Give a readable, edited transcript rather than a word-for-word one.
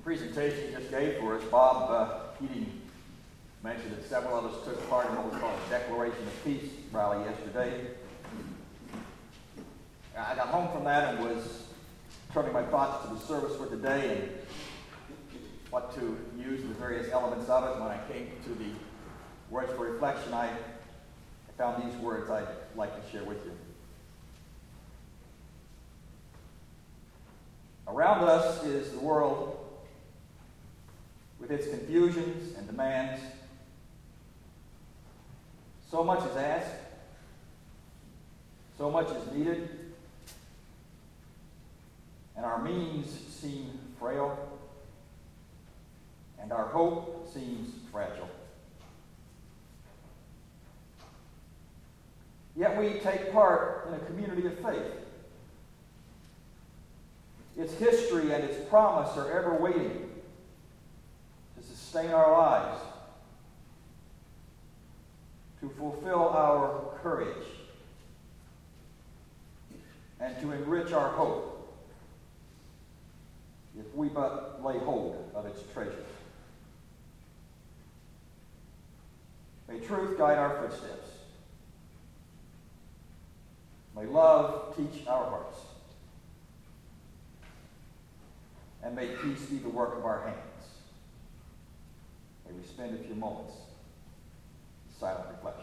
presentation he just gave for us, Bob Keating mentioned that several of us took part in what was called a Declaration of Peace rally yesterday. I got home from that and was turning my thoughts to the service for today and what to use the various elements of it. When I came to the words for reflection, I found these words I'd like to share with you. Around us is the world with its confusions and demands. So much is asked, so much is needed, and our means seem frail, and our hope seems fragile. Yet we take part in a community of faith. Its history and its promise are ever waiting to sustain our lives, to fulfill our courage, and to enrich our hope if we but lay hold of its treasures. May truth guide our footsteps. May love teach our hearts. And may peace be the work of our hands. May we spend a few moments in silent reflection.